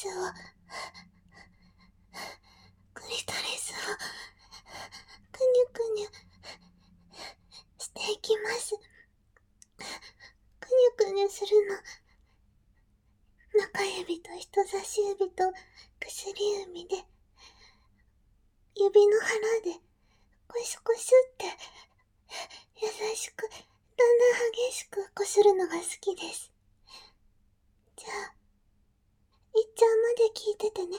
スを、クリトリスを、くにゅくにゅしていきます。くにゅくにゅするの。中指と人差し指と薬指で、指の腹でコシコシって優しく、だんだん激しくこするのが好きです。じゃあ、いっちゃんまで聞いててね。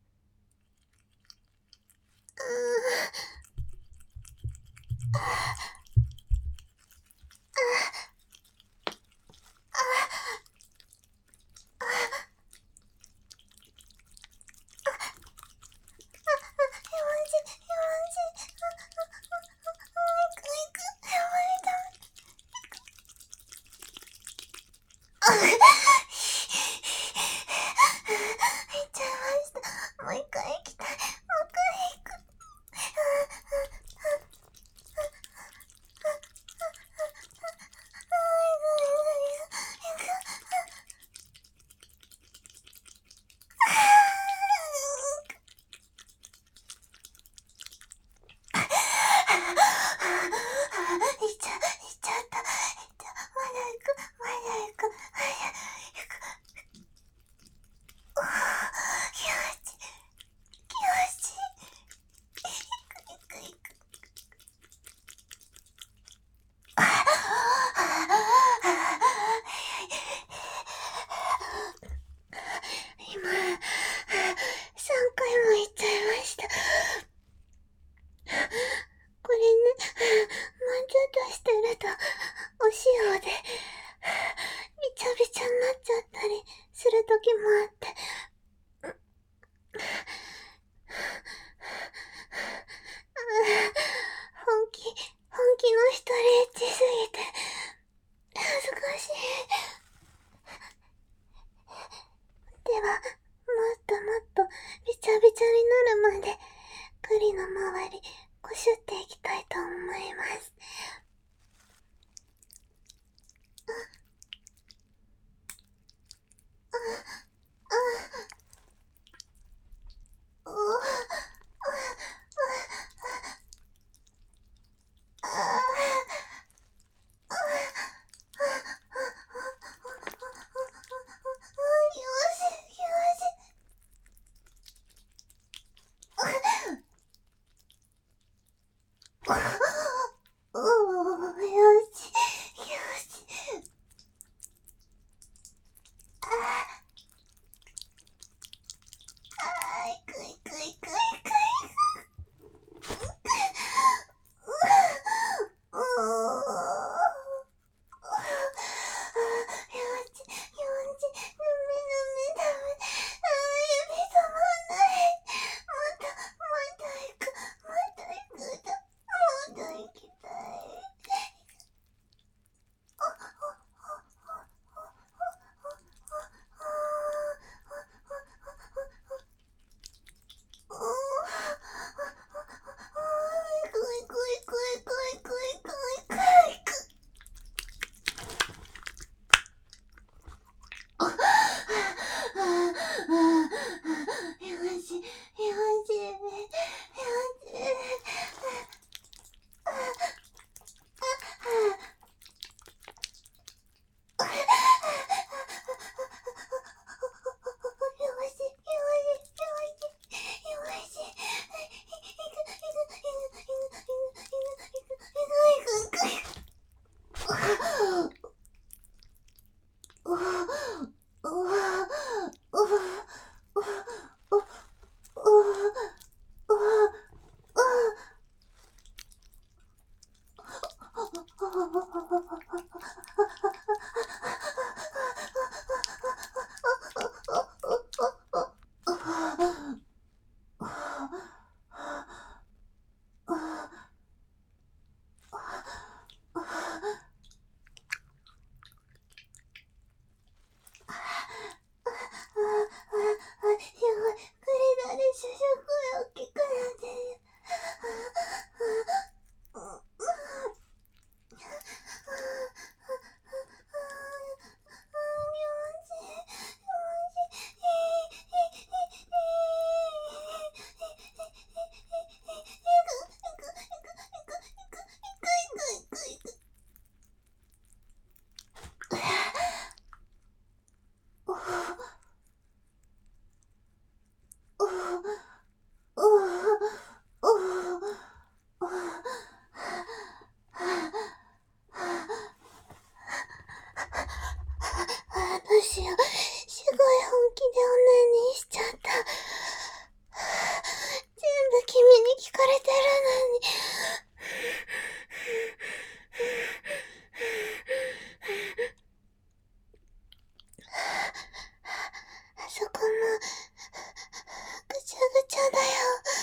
もう一回行きたい。もう一回行く。行っちゃった。まだ行く。気持ちいい。今、3回も行っちゃいました。これね、もうちょっとしてると、お塩で、びちゃびちゃになっちゃったりする時もあって、本気のストレッチすぎて、恥ずかしい。では、もっとびちゃびちゃになるまで、栗の周り、こしゅっていきたいと思います。 ぐちゃぐちゃだよ。